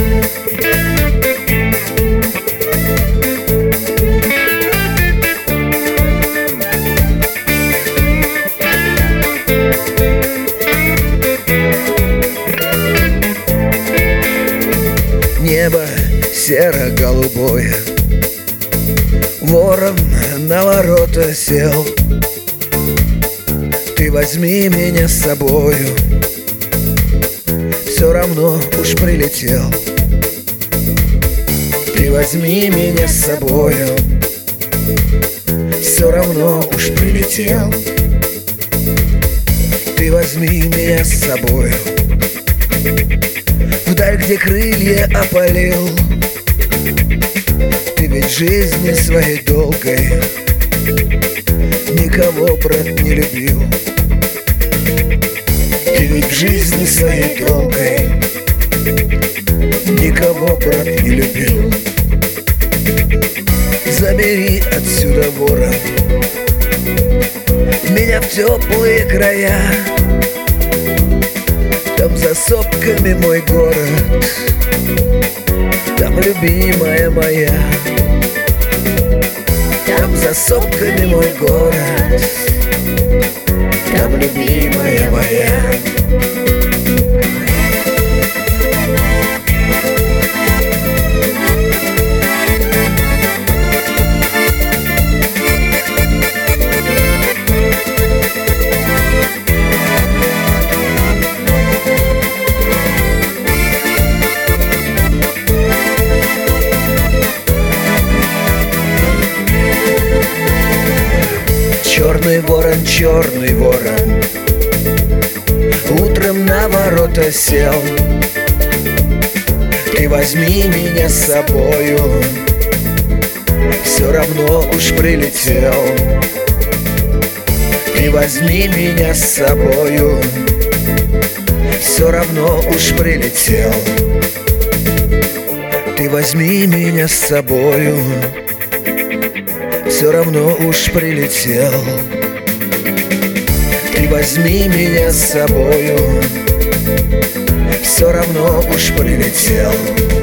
Небо серо-голубое, ворон на ворота сел. Ты возьми меня с собою, все равно уж прилетел. Ты возьми меня с собою, все равно уж прилетел. Ты возьми меня с собою вдаль, где крылья опалил. Ты ведь жизни своей долгой никого, брат, не любил. Ты ведь в жизни своей долгой никого, брат, не любил. Забери отсюда, ворон, меня в теплые края. Там за сопками мой город, там любимая моя. Там за сопками мой город, там любимая моя. Черный ворон, утром на ворота сел. Ты возьми меня с собою, все равно уж прилетел. Ты возьми меня с собою, все равно уж прилетел. Ты возьми меня с собою, все равно уж прилетел. Ты возьми меня с собою, все равно уж прилетел.